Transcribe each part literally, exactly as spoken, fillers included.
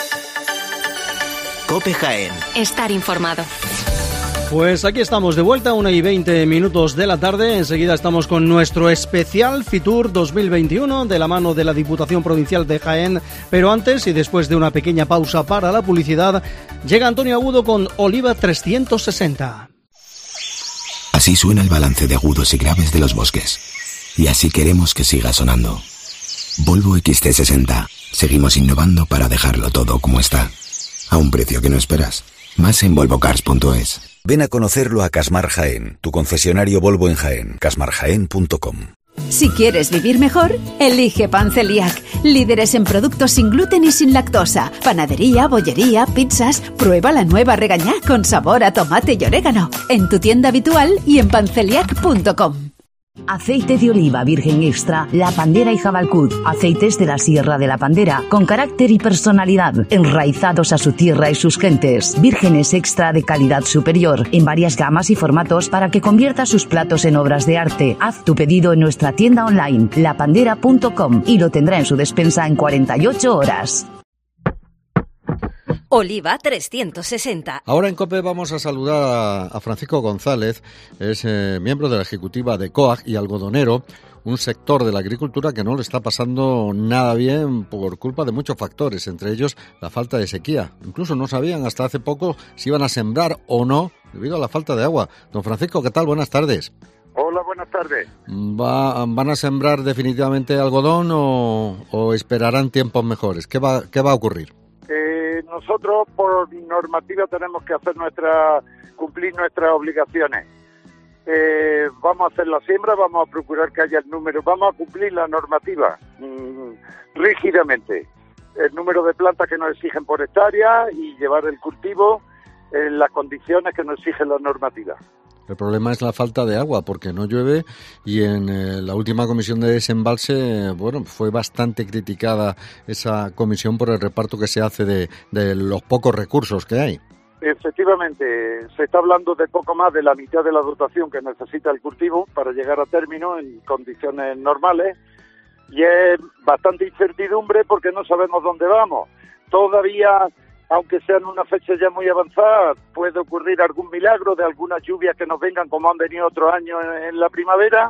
COPE Jaén. Estar informado. Pues aquí estamos de vuelta, una y veinte minutos de la tarde. Enseguida estamos con nuestro especial Fitur dos mil veintiuno de la mano de la Diputación Provincial de Jaén. Pero antes y después de una pequeña pausa para la publicidad, llega Antonio Agudo con Oliva trescientos sesenta. Así suena el balance de agudos y graves de los bosques. Y así queremos que siga sonando. Volvo equis ce sesenta. Seguimos innovando para dejarlo todo como está. A un precio que no esperas. Más en volvo cars punto es. Ven a conocerlo a Casmar Jaén, tu concesionario Volvo en Jaén, casmar jaén punto com. Si quieres vivir mejor, elige Pan Celiac. Líderes en productos sin gluten y sin lactosa. Panadería, bollería, pizzas. Prueba la nueva regañá con sabor a tomate y orégano. En tu tienda habitual y en panceliac punto com. Aceite de oliva virgen extra, La Pandera y Jabalcud. Aceites de la Sierra de la Pandera, con carácter y personalidad, enraizados a su tierra y sus gentes. Vírgenes extra de calidad superior, en varias gamas y formatos para que convierta sus platos en obras de arte. Haz tu pedido en nuestra tienda online, la pandera punto com, y lo tendrá en su despensa en cuarenta y ocho horas. Oliva trescientos sesenta. Ahora en COPE vamos a saludar a Francisco González, es eh, miembro de la ejecutiva de COAG y algodonero, un sector de la agricultura que no le está pasando nada bien por culpa de muchos factores, entre ellos la falta de sequía. Incluso no sabían hasta hace poco si iban a sembrar o no debido a la falta de agua. Don Francisco, ¿qué tal? Buenas tardes. Hola, buenas tardes. ¿Va, ¿Van a sembrar definitivamente algodón o, o esperarán tiempos mejores? ¿Qué va, qué va a ocurrir? Eh, nosotros por normativa tenemos que hacer nuestra, cumplir nuestras obligaciones. Eh, vamos a hacer la siembra, vamos a procurar que haya el número, vamos a cumplir la normativa mmm, rígidamente. El número de plantas que nos exigen por hectárea y llevar el cultivo en las condiciones que nos exige la normativa. El problema es la falta de agua, porque no llueve y en eh, la última comisión de desembalse, bueno, fue bastante criticada esa comisión por el reparto que se hace de, de los pocos recursos que hay. Efectivamente, se está hablando de poco más de la mitad de la dotación que necesita el cultivo para llegar a término en condiciones normales y es bastante incertidumbre porque no sabemos dónde vamos. Todavía, aunque sean una fecha ya muy avanzada, puede ocurrir algún milagro de algunas lluvias que nos vengan como han venido otros años en, en la primavera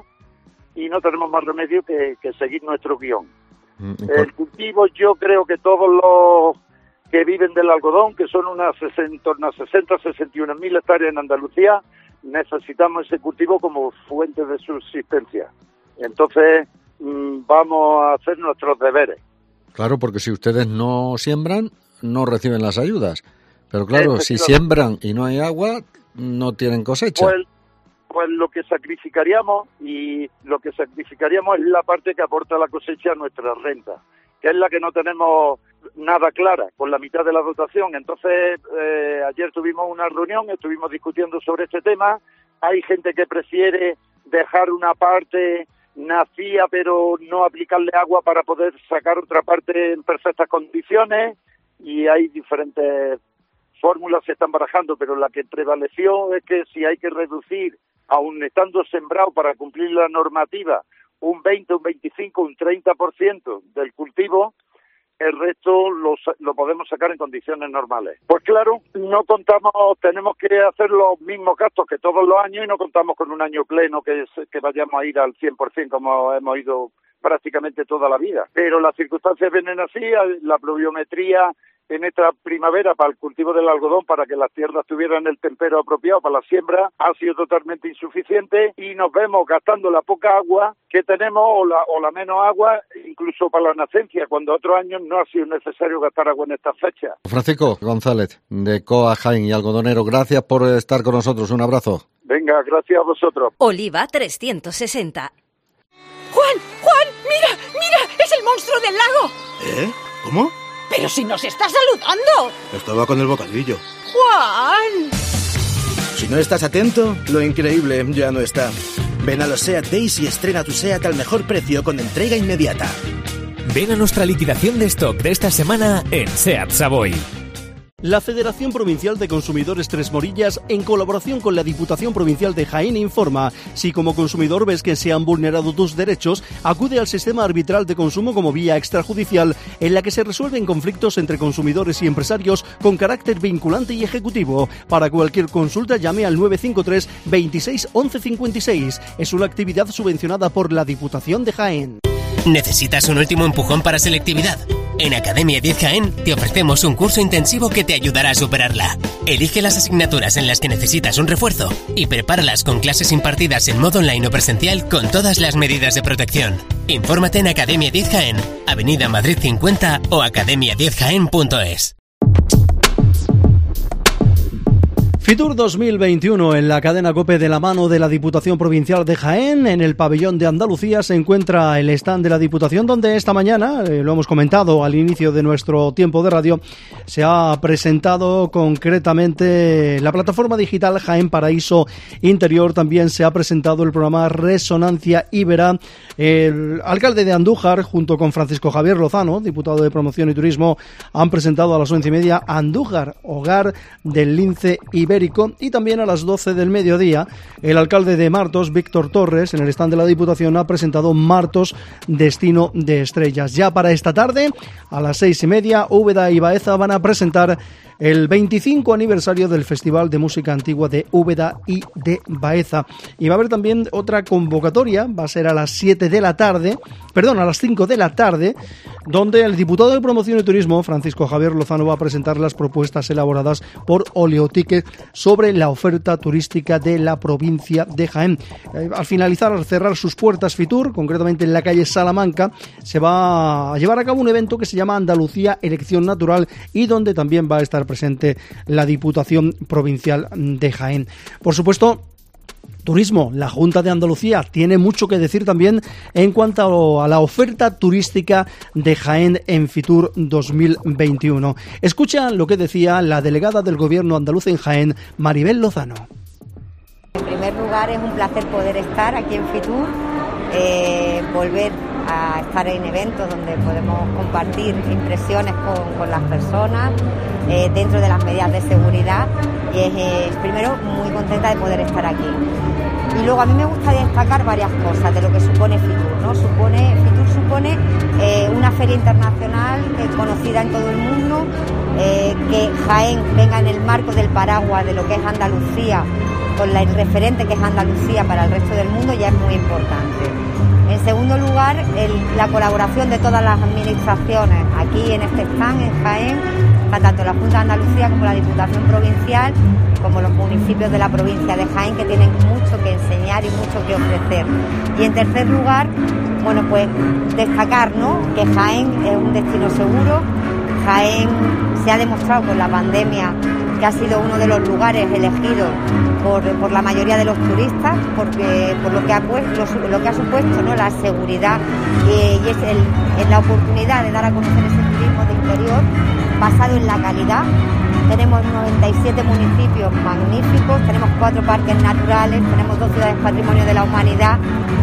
y no tenemos más remedio que, que seguir nuestro guión. Mm, el cultivo, yo creo que todos los que viven del algodón, que son unas sesenta, unas sesenta, sesenta y una mil hectáreas en Andalucía, necesitamos ese cultivo como fuente de subsistencia. Entonces, mmm, vamos a hacer nuestros deberes. Claro, porque si ustedes no siembran, no reciben las ayudas. Pero claro, si siembran y no hay agua, no tienen cosecha. Pues, pues lo que sacrificaríamos, y lo que sacrificaríamos es la parte que aporta la cosecha a nuestra renta, que es la que no tenemos nada clara, con la mitad de la dotación. Entonces, eh, ayer tuvimos una reunión, estuvimos discutiendo sobre este tema. Hay gente que prefiere dejar una parte nacía, pero no aplicarle agua para poder sacar otra parte en perfectas condiciones, y hay diferentes fórmulas que se están barajando, pero la que prevaleció es que si hay que reducir, aun estando sembrado para cumplir la normativa, un veinte, un veinticinco, un treinta por ciento del cultivo, el resto lo, lo podemos sacar en condiciones normales. Pues claro, no contamos, tenemos que hacer los mismos gastos que todos los años y no contamos con un año pleno que, que vayamos a ir al cien por ciento como hemos ido prácticamente toda la vida. Pero las circunstancias vienen así, la pluviometría en esta primavera para el cultivo del algodón, para que las tierras tuvieran el tempero apropiado para la siembra, ha sido totalmente insuficiente y nos vemos gastando la poca agua que tenemos o la, o la menos agua, incluso para la nacencia, cuando otros años no ha sido necesario gastar agua en estas fechas. Francisco González, de COAG Jaén y algodonero, gracias por estar con nosotros. Un abrazo. Venga, gracias a vosotros. Oliva trescientos sesenta. ¡Juan! ¡Juan! ¡Mira! ¡Mira! ¡Es el monstruo del lago! ¿Eh? ¿Cómo? ¡Pero si nos está saludando! Estaba con el bocadillo. ¡Juan! Si no estás atento, lo increíble ya no está. Ven a los SEAT Days y estrena tu SEAT al mejor precio con entrega inmediata. Ven a nuestra liquidación de stock de esta semana en SEAT Savoy. La Federación Provincial de Consumidores Tres Morillas, en colaboración con la Diputación Provincial de Jaén, informa: si como consumidor ves que se han vulnerado tus derechos, acude al sistema arbitral de consumo como vía extrajudicial, en la que se resuelven conflictos entre consumidores y empresarios con carácter vinculante y ejecutivo. Para cualquier consulta, llame al nueve cinco tres, veintiséis, once cincuenta y seis. Es una actividad subvencionada por la Diputación de Jaén. ¿Necesitas un último empujón para selectividad? En Academia diez Jaén te ofrecemos un curso intensivo que te ayudará a superarla. Elige las asignaturas en las que necesitas un refuerzo y prepáralas con clases impartidas en modo online o presencial con todas las medidas de protección. Infórmate en Academia diez Jaén, Avenida Madrid cincuenta o academia diez jaén punto es. Fitur dos mil veintiuno en la cadena COPE de la mano de la Diputación Provincial de Jaén. En el pabellón de Andalucía se encuentra el stand de la Diputación, donde esta mañana, eh, lo hemos comentado al inicio de nuestro tiempo de radio, se ha presentado concretamente la plataforma digital Jaén Paraíso Interior. También se ha presentado el programa Resonancia Ibera. El alcalde de Andújar, junto con Francisco Javier Lozano, diputado de Promoción y Turismo, han presentado a las once y media Andújar, hogar del lince ibérico. Y también a las doce del mediodía, el alcalde de Martos, Víctor Torres, en el stand de la Diputación, ha presentado Martos, destino de estrellas. Ya para esta tarde, a las seis y media, Úbeda y Baeza van a presentar el veinticinco aniversario del Festival de Música Antigua de Úbeda y de Baeza. Y va a haber también otra convocatoria, va a ser a las siete de la tarde, perdón, a las cinco de la tarde, donde el diputado de Promoción y Turismo, Francisco Javier Lozano, va a presentar las propuestas elaboradas por Oleoticket sobre la oferta turística de la provincia de Jaén. Eh, al finalizar, al cerrar sus puertas Fitur, concretamente en la calle Salamanca, se va a llevar a cabo un evento que se llama Andalucía Elección Natural y donde también va a estar presente la Diputación Provincial de Jaén. Por supuesto, turismo. La Junta de Andalucía tiene mucho que decir también en cuanto a la oferta turística de Jaén en Fitur dos mil veintiuno. Escucha lo que decía la delegada del Gobierno andaluz en Jaén, Maribel Lozano. En primer lugar, es un placer poder estar aquí en Fitur, eh, volver a estar en eventos donde podemos compartir impresiones con, con las personas eh, dentro de las medidas de seguridad, y es eh, primero muy contenta de poder estar aquí. Y luego a mí me gustaría destacar varias cosas de lo que supone Fitur, ¿no? Supone, Fitur supone eh, una feria internacional eh, conocida en todo el mundo, eh, que Jaén venga en el marco del paraguas de lo que es Andalucía, con la, el referente que es Andalucía para el resto del mundo, ya es muy importante. En segundo lugar, el, la colaboración de todas las administraciones aquí en este stand, en Jaén, tanto la Junta de Andalucía como la Diputación Provincial, como los municipios de la provincia de Jaén, que tienen mucho que enseñar y mucho que ofrecer. Y en tercer lugar, bueno, pues destacar, ¿no?, que Jaén es un destino seguro. Jaén se ha demostrado con la pandemia que ha sido uno de los lugares elegidos por, por la mayoría de los turistas, porque por lo que ha puesto, lo, lo que ha supuesto, ¿no?, la seguridad, y, y es el, es la oportunidad de dar a conocer ese turismo de interior basado en la calidad. Tenemos noventa y siete municipios magníficos, tenemos cuatro parques naturales, tenemos dos ciudades patrimonio de la humanidad.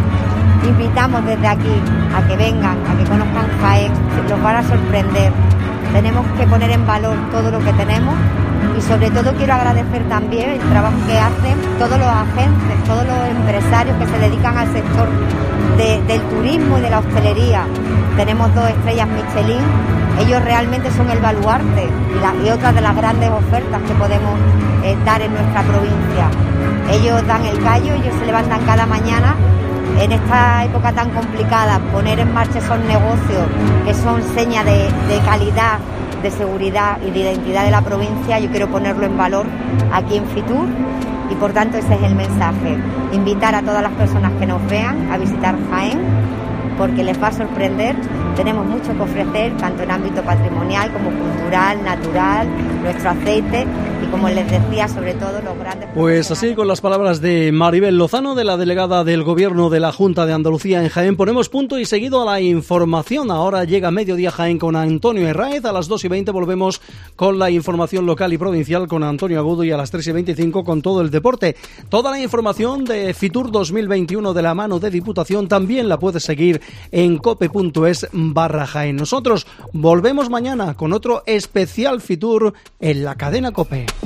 Invitamos desde aquí a que vengan, a que conozcan Jaén, los van a sorprender. Tenemos que poner en valor todo lo que tenemos. Y sobre todo quiero agradecer también el trabajo que hacen todos los agentes, todos los empresarios que se dedican al sector de, del turismo y de la hostelería. Tenemos dos estrellas Michelin, ellos realmente son el baluarte y, la, y otra de las grandes ofertas que podemos eh, dar en nuestra provincia. Ellos dan el callo, ellos se levantan cada mañana en esta época tan complicada, poner en marcha esos negocios que son seña de, de calidad, de seguridad y de identidad de la provincia. Yo quiero ponerlo en valor aquí en Fitur y por tanto ese es el mensaje, invitar a todas las personas que nos vean a visitar Jaén, porque les va a sorprender. Tenemos mucho que ofrecer tanto en ámbito patrimonial como cultural, natural, nuestro aceite, y como les decía, sobre todo los grandes... Pues así, con las palabras de Maribel Lozano, de la delegada del Gobierno de la Junta de Andalucía en Jaén, ponemos punto y seguido a la información. Ahora llega Mediodía Jaén con Antonio Herráez. A las dos y veinte volvemos con la información local y provincial con Antonio Agudo, y a las tres y veinticinco con todo el deporte. Toda la información de Fitur dos mil veintiuno de la mano de Diputación también la puedes seguir en cope.es barra Jaén. Nosotros volvemos mañana con otro especial Fitur en la cadena COPE.